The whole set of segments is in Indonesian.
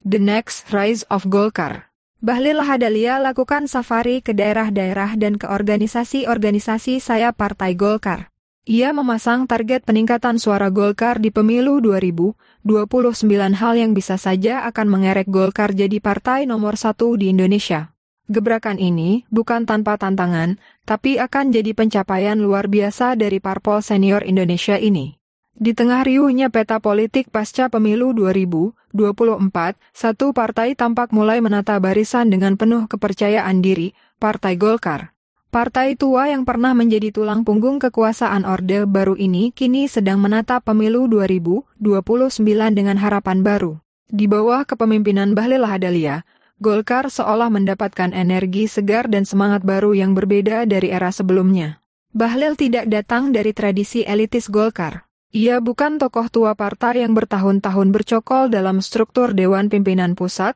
The Next Rise of Golkar. Bahlil Lahadalia lakukan safari ke daerah-daerah dan ke organisasi-organisasi sayap Partai Golkar. Ia memasang target peningkatan suara Golkar di pemilu 2029, hal yang bisa saja akan mengerek Golkar jadi partai nomor 1 di Indonesia. Gebrakan ini bukan tanpa tantangan, tapi akan jadi pencapaian luar biasa dari parpol senior Indonesia ini. Di tengah riuhnya peta politik pasca pemilu 2024, satu partai tampak mulai menata barisan dengan penuh kepercayaan diri, Partai Golkar. Partai tua yang pernah menjadi tulang punggung kekuasaan Orde Baru ini kini sedang menatap pemilu 2029 dengan harapan baru. Di bawah kepemimpinan Bahlil Lahadalia, Golkar seolah mendapatkan energi segar dan semangat baru yang berbeda dari era sebelumnya. Bahlil tidak datang dari tradisi elitis Golkar. Ia bukan tokoh tua partai yang bertahun-tahun bercokol dalam struktur Dewan Pimpinan Pusat,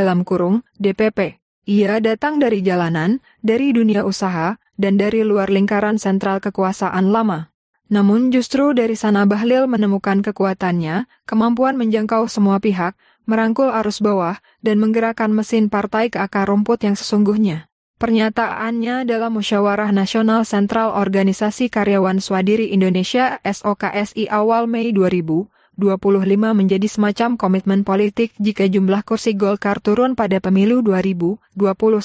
(DPP). Ia datang dari jalanan, dari dunia usaha, dan dari luar lingkaran sentral kekuasaan lama. Namun justru dari sana Bahlil menemukan kekuatannya, kemampuan menjangkau semua pihak, merangkul arus bawah, dan menggerakkan mesin partai ke akar rumput yang sesungguhnya. Pernyataannya dalam Musyawarah Nasional Sentral Organisasi Karyawan Swadiri Indonesia (SOKSI) awal Mei 2025 menjadi semacam komitmen politik jika jumlah kursi Golkar turun pada pemilu 2029,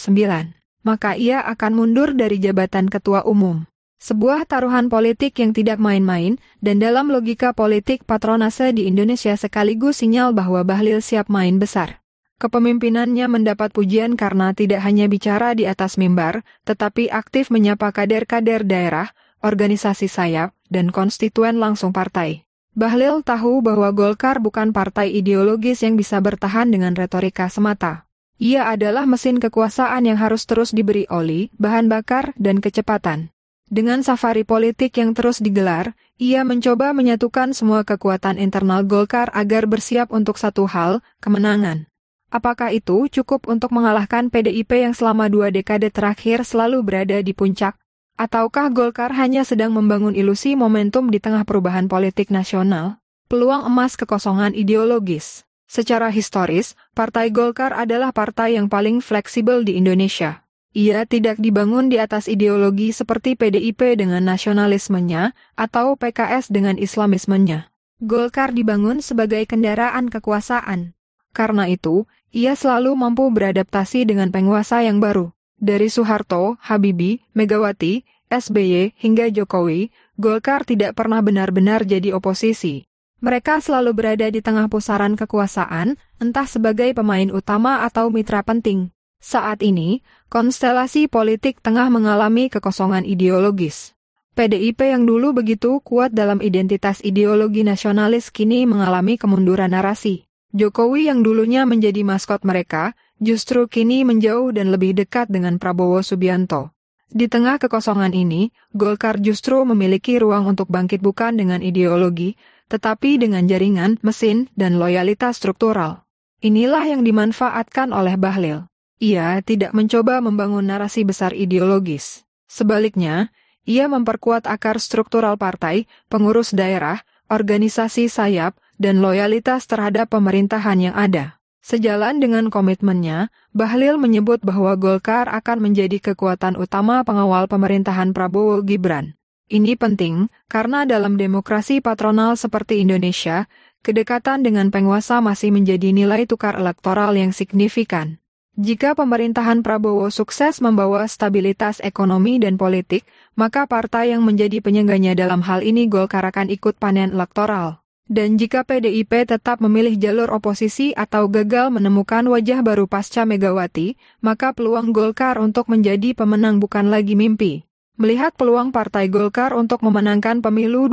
maka ia akan mundur dari jabatan Ketua Umum. Sebuah taruhan politik yang tidak main-main, dan dalam logika politik patronase di Indonesia sekaligus sinyal bahwa Bahlil siap main besar. Kepemimpinannya mendapat pujian karena tidak hanya bicara di atas mimbar, tetapi aktif menyapa kader-kader daerah, organisasi sayap, dan konstituen langsung partai. Bahlil tahu bahwa Golkar bukan partai ideologis yang bisa bertahan dengan retorika semata. Ia adalah mesin kekuasaan yang harus terus diberi oli, bahan bakar, dan kecepatan. Dengan safari politik yang terus digelar, ia mencoba menyatukan semua kekuatan internal Golkar agar bersiap untuk satu hal, kemenangan. Apakah itu cukup untuk mengalahkan PDIP yang selama 2 dekade terakhir selalu berada di puncak? Ataukah Golkar hanya sedang membangun ilusi momentum di tengah perubahan politik nasional? Peluang emas kekosongan ideologis. Secara historis, Partai Golkar adalah partai yang paling fleksibel di Indonesia. Ia tidak dibangun di atas ideologi seperti PDIP dengan nasionalismenya atau PKS dengan islamismenya. Golkar dibangun sebagai kendaraan kekuasaan. Karena itu, ia selalu mampu beradaptasi dengan penguasa yang baru. Dari Soeharto, Habibie, Megawati, SBY, hingga Jokowi, Golkar tidak pernah benar-benar jadi oposisi. Mereka selalu berada di tengah pusaran kekuasaan, entah sebagai pemain utama atau mitra penting. Saat ini, konstelasi politik tengah mengalami kekosongan ideologis. PDIP yang dulu begitu kuat dalam identitas ideologi nasionalis kini mengalami kemunduran narasi. Jokowi yang dulunya menjadi maskot mereka, justru kini menjauh dan lebih dekat dengan Prabowo Subianto. Di tengah kekosongan ini, Golkar justru memiliki ruang untuk bangkit bukan dengan ideologi, tetapi dengan jaringan, mesin, dan loyalitas struktural. Inilah yang dimanfaatkan oleh Bahlil. Ia tidak mencoba membangun narasi besar ideologis. Sebaliknya, ia memperkuat akar struktural partai, pengurus daerah, organisasi sayap, dan loyalitas terhadap pemerintahan yang ada. Sejalan dengan komitmennya, Bahlil menyebut bahwa Golkar akan menjadi kekuatan utama pengawal pemerintahan Prabowo Gibran. Ini penting, karena dalam demokrasi patronal seperti Indonesia, kedekatan dengan penguasa masih menjadi nilai tukar elektoral yang signifikan. Jika pemerintahan Prabowo sukses membawa stabilitas ekonomi dan politik, maka partai yang menjadi penyengganya dalam hal ini Golkar akan ikut panen elektoral. Dan jika PDIP tetap memilih jalur oposisi atau gagal menemukan wajah baru pasca Megawati, maka peluang Golkar untuk menjadi pemenang bukan lagi mimpi. Melihat peluang Partai Golkar untuk memenangkan pemilu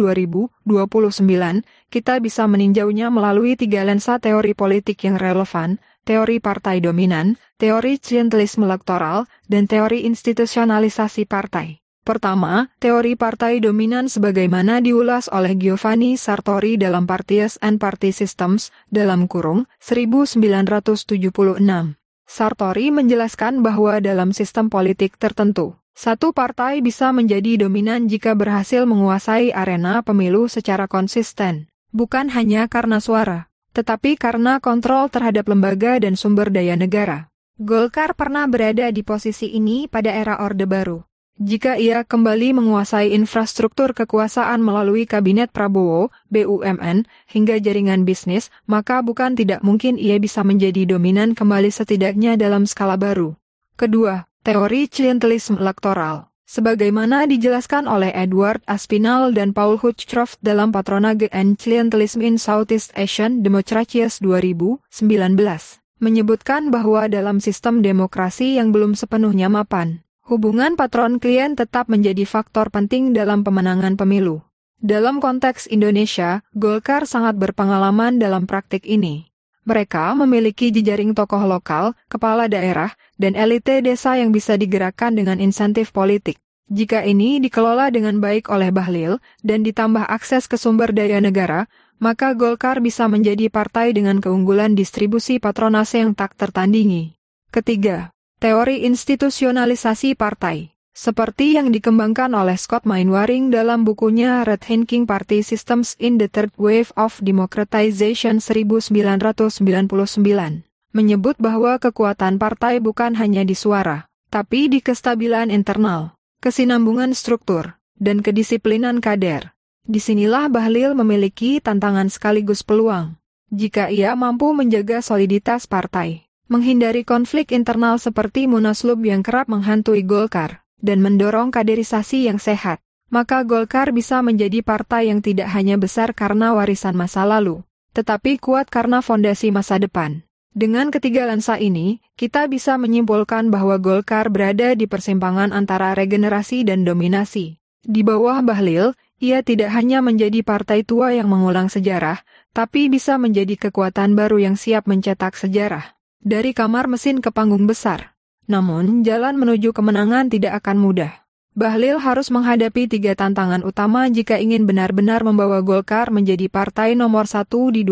2029, kita bisa meninjaunya melalui 3 lensa teori politik yang relevan, teori partai dominan, teori klientelisme elektoral, dan teori institusionalisasi partai. Pertama, teori partai dominan sebagaimana diulas oleh Giovanni Sartori dalam Parties and Party Systems, (1976). Sartori menjelaskan bahwa dalam sistem politik tertentu, satu partai bisa menjadi dominan jika berhasil menguasai arena pemilu secara konsisten, bukan hanya karena suara. tetapi karena kontrol terhadap lembaga dan sumber daya negara. Golkar pernah berada di posisi ini pada era Orde Baru. Jika ia kembali menguasai infrastruktur kekuasaan melalui Kabinet Prabowo, BUMN, hingga jaringan bisnis, maka bukan tidak mungkin ia bisa menjadi dominan kembali setidaknya dalam skala baru. Kedua, teori klientelisme elektoral. Sebagaimana dijelaskan oleh Edward Aspinall dan Paul Hutcroft dalam Patronage and Clientelism in Southeast Asian Democracies 2019, menyebutkan bahwa dalam sistem demokrasi yang belum sepenuhnya mapan, hubungan patron-klien tetap menjadi faktor penting dalam pemenangan pemilu. Dalam konteks Indonesia, Golkar sangat berpengalaman dalam praktik ini. Mereka memiliki jejaring tokoh lokal, kepala daerah, dan elite desa yang bisa digerakkan dengan insentif politik. Jika ini dikelola dengan baik oleh Bahlil dan ditambah akses ke sumber daya negara, maka Golkar bisa menjadi partai dengan keunggulan distribusi patronase yang tak tertandingi. Ketiga, teori institusionalisasi partai. Seperti yang dikembangkan oleh Scott Mainwaring dalam bukunya Rethinking Party Systems in the Third Wave of Democratization 1999, menyebut bahwa kekuatan partai bukan hanya di suara, tapi di kestabilan internal, kesinambungan struktur, dan kedisiplinan kader. Disinilah Bahlil memiliki tantangan sekaligus peluang. Jika ia mampu menjaga soliditas partai, menghindari konflik internal seperti Munaslup yang kerap menghantui Golkar, dan mendorong kaderisasi yang sehat, maka Golkar bisa menjadi partai yang tidak hanya besar karena warisan masa lalu, tetapi kuat karena fondasi masa depan. Dengan ketiga lensa ini, kita bisa menyimpulkan bahwa Golkar berada di persimpangan antara regenerasi dan dominasi. Di bawah Bahlil, ia tidak hanya menjadi partai tua yang mengulang sejarah, tapi bisa menjadi kekuatan baru yang siap mencetak sejarah. Dari kamar mesin ke panggung besar. Namun, jalan menuju kemenangan tidak akan mudah. Bahlil harus menghadapi 3 tantangan utama jika ingin benar-benar membawa Golkar menjadi partai nomor 1 di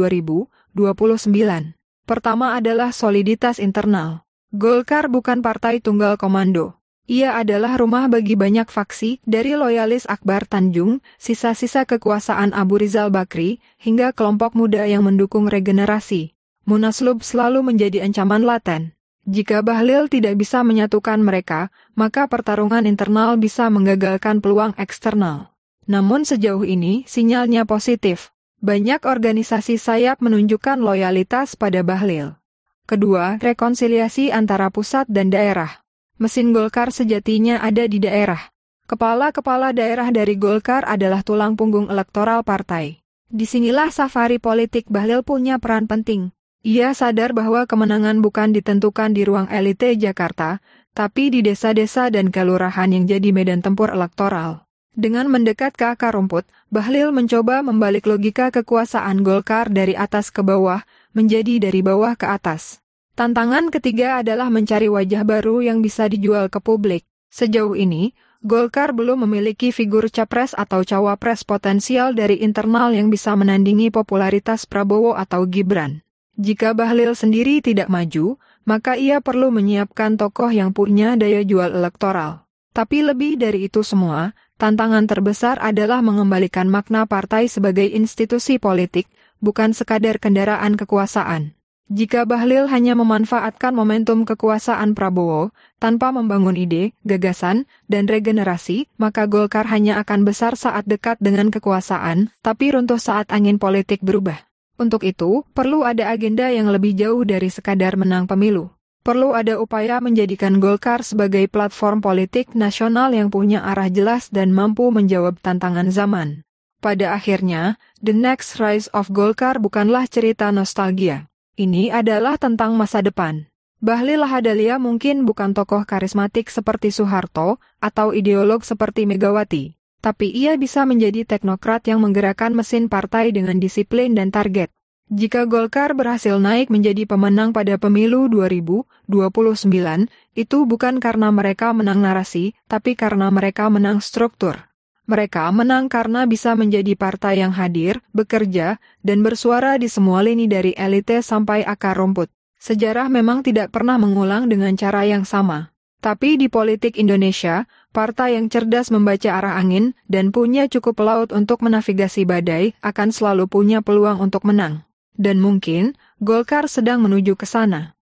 2029. Pertama adalah soliditas internal. Golkar bukan partai tunggal komando. Ia adalah rumah bagi banyak faksi, dari loyalis Akbar Tanjung, sisa-sisa kekuasaan Abu Rizal Bakri, hingga kelompok muda yang mendukung regenerasi. Munaslup selalu menjadi ancaman laten. Jika Bahlil tidak bisa menyatukan mereka, maka pertarungan internal bisa menggagalkan peluang eksternal. Namun sejauh ini, sinyalnya positif. Banyak organisasi sayap menunjukkan loyalitas pada Bahlil. Kedua, rekonsiliasi antara pusat dan daerah. Mesin Golkar sejatinya ada di daerah. Kepala-kepala daerah dari Golkar adalah tulang punggung elektoral partai. Disinilah safari politik Bahlil punya peran penting. Ia sadar bahwa kemenangan bukan ditentukan di ruang elite Jakarta, tapi di desa-desa dan kelurahan yang jadi medan tempur elektoral. Dengan mendekat ke akar rumput, Bahlil mencoba membalik logika kekuasaan Golkar dari atas ke bawah, menjadi dari bawah ke atas. Tantangan ketiga adalah mencari wajah baru yang bisa dijual ke publik. Sejauh ini, Golkar belum memiliki figur capres atau cawapres potensial dari internal yang bisa menandingi popularitas Prabowo atau Gibran. Jika Bahlil sendiri tidak maju, maka ia perlu menyiapkan tokoh yang punya daya jual elektoral. Tapi lebih dari itu semua, tantangan terbesar adalah mengembalikan makna partai sebagai institusi politik, bukan sekadar kendaraan kekuasaan. Jika Bahlil hanya memanfaatkan momentum kekuasaan Prabowo, tanpa membangun ide, gagasan, dan regenerasi, maka Golkar hanya akan besar saat dekat dengan kekuasaan, tapi runtuh saat angin politik berubah. Untuk itu, perlu ada agenda yang lebih jauh dari sekadar menang pemilu. Perlu ada upaya menjadikan Golkar sebagai platform politik nasional yang punya arah jelas dan mampu menjawab tantangan zaman. Pada akhirnya, The Next Rise of Golkar bukanlah cerita nostalgia. Ini adalah tentang masa depan. Bahlil Lahadalia mungkin bukan tokoh karismatik seperti Soeharto atau ideolog seperti Megawati. Tapi ia bisa menjadi teknokrat yang menggerakkan mesin partai dengan disiplin dan target. Jika Golkar berhasil naik menjadi pemenang pada pemilu 2029, itu bukan karena mereka menang narasi, tapi karena mereka menang struktur. Mereka menang karena bisa menjadi partai yang hadir, bekerja, dan bersuara di semua lini dari elite sampai akar rumput. Sejarah memang tidak pernah mengulang dengan cara yang sama. Tapi di politik Indonesia, partai yang cerdas membaca arah angin dan punya cukup laut untuk menavigasi badai akan selalu punya peluang untuk menang. Dan mungkin, Golkar sedang menuju ke sana.